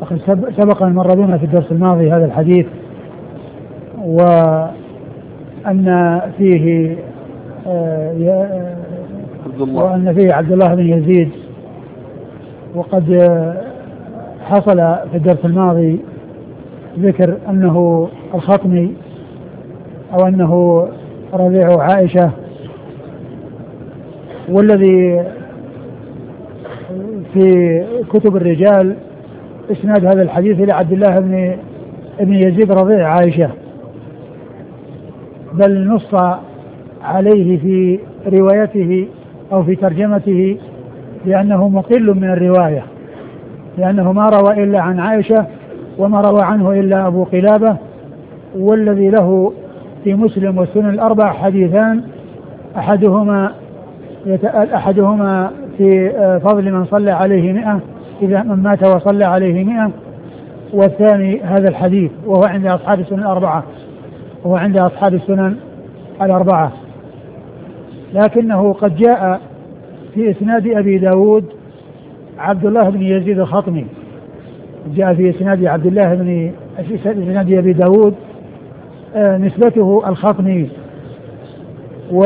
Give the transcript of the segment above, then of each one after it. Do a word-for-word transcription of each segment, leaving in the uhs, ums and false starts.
وقد سبق أن مر بنا في الدرس الماضي هذا الحديث، وأن فيه آه وأن فيه عبد الله بن يزيد، وقد حصل في الدرس الماضي ذكر أنه الخطمي أو أنه رضيع عائشة، والذي في كتب الرجال اسناد هذا الحديث إلى عبد الله بن ابن يزيد رضيع عائشة، بل نص عليه في روايته أو في ترجمته لأنه مقل من الرواية، لأنه ما روى إلا عن عائشة وما روى عنه إلا أبو قلابة، والذي له في مسلم والسنن الأربع حديثان، أحدهما أحدهما في فضل من صلى عليه مئة إذا من مات وصلى عليه مئة، والثاني هذا الحديث وهو عند أصحاب السنن الأربعة وهو عند أصحاب السنن الأربعة. لكنه قد جاء في إسناد أبي داود عبد الله بن يزيد الخطمي، جاء في إسناد عبد الله بن إسناد أبي داود آه نسبته الخطمي، و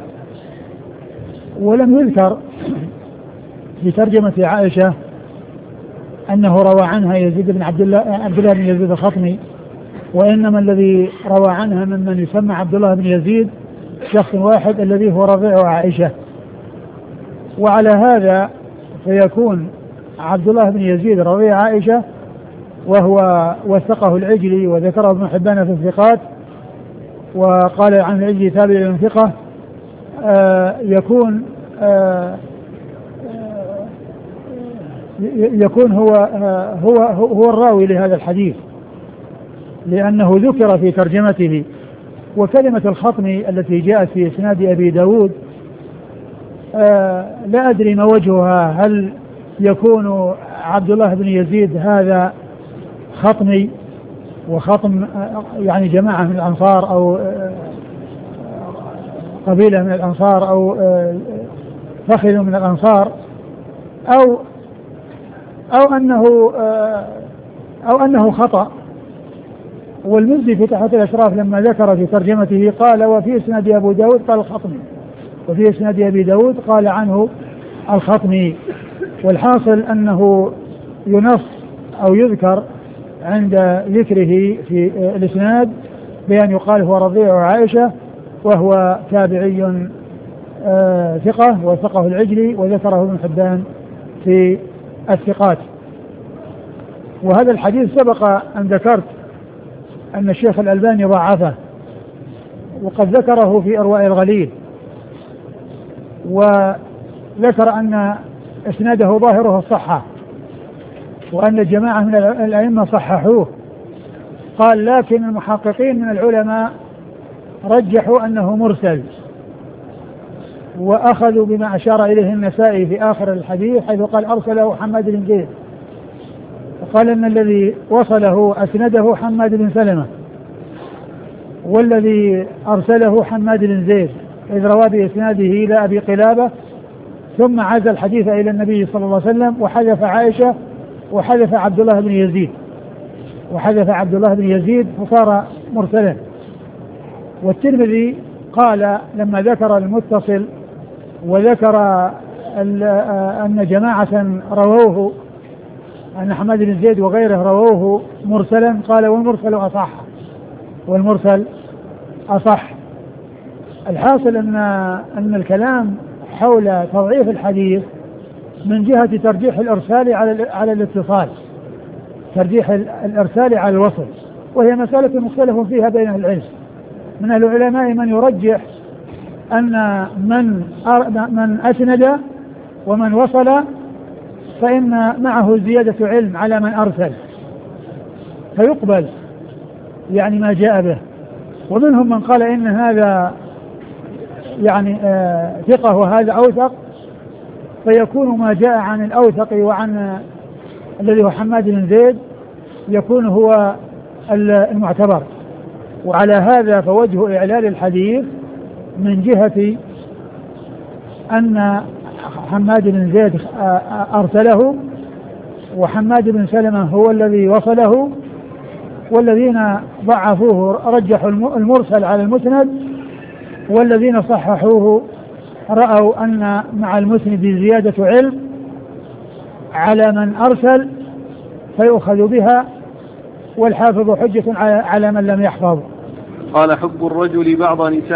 ولم يذكر في ترجمة عائشة أنه روى عنها يزيد بن عبد الله عبد الله بن يزيد الخطمي، وإنما الذي روى عنها ممن يسمى عبد الله بن يزيد شخص واحد الذي هو رضيع عائشة. وعلى هذا فيكون عبد الله بن يزيد رضيع عائشة، وهو وثقه العجلي وذكره ابن حبان في الثقات وقال عن العجلي تابع للثقة، آه يكون آه يكون هو آه هو هو الراوي لهذا الحديث، لأنه ذكر في ترجمته. وكلمة الخطمي التي جاءت في إسناد أبي داود آه لا أدري ما وجهها، هل يكون عبد الله بن يزيد هذا خطمي وخطم آه يعني جماعة من الأنصار أو آه قبيلة من الأنصار أو آه فخذ من الأنصار، أو أو أنه آه أو أنه خطأ. والمزي في تحت الأشراف لما ذكر في ترجمته قال وفي إسناد أبو داود قال الخطمي، وفي إسناد أبي داود قال عنه الخطمي. والحاصل أنه ينص أو يذكر عند ذكره في الإسناد بأن يقال هو رضيع عائشة، وهو تابعي آه ثقة وثقه العجلي وذكره ابن حبان في الثقات. وهذا الحديث سبق أن ذكرت أن الشيخ الألباني ضعفه، وقد ذكره في إرواء الغليل، وذكر أن إسناده ظاهره الصحة وأن جماعة من الأئمة صححوه. قال لكن المحققين من العلماء رجحوا أنه مرسل، وأخذوا بما أشار إليه النسائي في آخر الحديث حيث قال أرسله حماد بن زيد، وقال أن الذي وصله أسنده حماد بن سلمة، والذي أرسله حماد بن زيد إذ روى بإسناده إلى أبي قلابة، ثم عزى الحديث إلى النبي صلى الله عليه وسلم وحذف عائشة وحذف عبد الله بن يزيد وحذف عبد الله بن يزيد فصار مرسلا. والترمذي قال لما ذكر المتصل وذكر أن جماعة رووه أن حماد بن زيد وغيره رووه مرسلا قال والمرسل أصح والمرسل أصح. الحاصل أن أن الكلام حول تضعيف الحديث من جهة ترجيح الإرسال على على الاتصال، ترجيح الإرسال على الوصل، وهي مسألة مختلف فيها بين أهل العلم. من أهل العلماء من يرجح أن من من أسند ومن وصل فإن معه زيادة علم على من أرسل فيقبل يعني ما جاء به. ومنهم من قال إن هذا يعني آه ثقة وهذا أوثق، فيكون ما جاء عن الأوثق وعن الذي هو حماد بن زيد يكون هو المعتبر. وعلى هذا فوجه إعلال الحديث من جهة أن حماد بن زيد أرسله وحماد بن سلمة هو الذي وصله، والذين ضعفوه رجحوا المرسل على المسند، والذين صححوه رأوا أن مع المسند زيادة علم على من أرسل فيؤخذ بها، والحافظ حجة على من لم يحفظ. قال حب الرجل بعض نساء